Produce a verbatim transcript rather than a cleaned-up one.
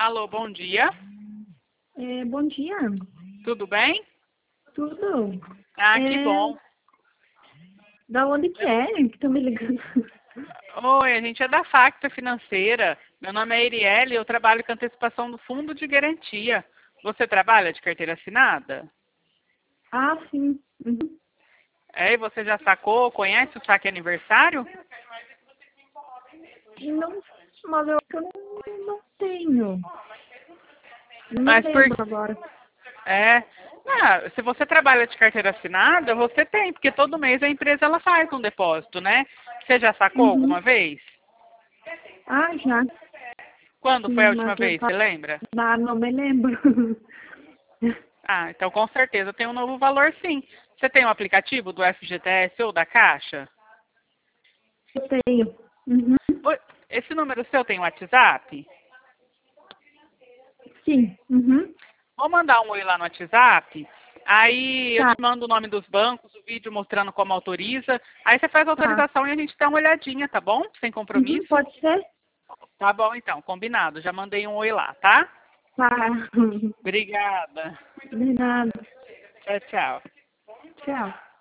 Alô, bom dia. É, bom dia. Tudo bem? Tudo? Ah, É, que bom. da onde que é que estão me ligando? Oi, a gente é da Facta Financeira. Meu nome é Erielle e eu trabalho com antecipação do Fundo de Garantia. Você trabalha de carteira assinada? Ah, sim. Uhum. É, e você já sacou, conhece o saque aniversário? Não, mas eu acho que eu não, não tenho. Não me Mas por... lembro agora. É... Ah, se você trabalha de carteira assinada, você tem, porque todo mês a empresa ela faz um depósito, né? Você já sacou Uhum. alguma vez? Ah, já. Quando foi a Sim, última mas eu vez, você lembra? ah, não me lembro. Ah, então com certeza tem um novo valor sim. Você tem um aplicativo do F G T S ou da Caixa? Eu tenho. Uhum. Oi, esse número seu tem WhatsApp? Sim. Uhum. Vou mandar um oi lá no WhatsApp. Aí eu Tá, te mando o nome dos bancos, o vídeo mostrando como autoriza. Aí você faz a tá. autorização e a gente dá uma olhadinha, tá bom? Sem Uhum. compromisso? Pode ser? Tá bom então, combinado. Já mandei um oi lá, tá? Tá. Obrigada. De nada. Tchau, tchau. Tchau.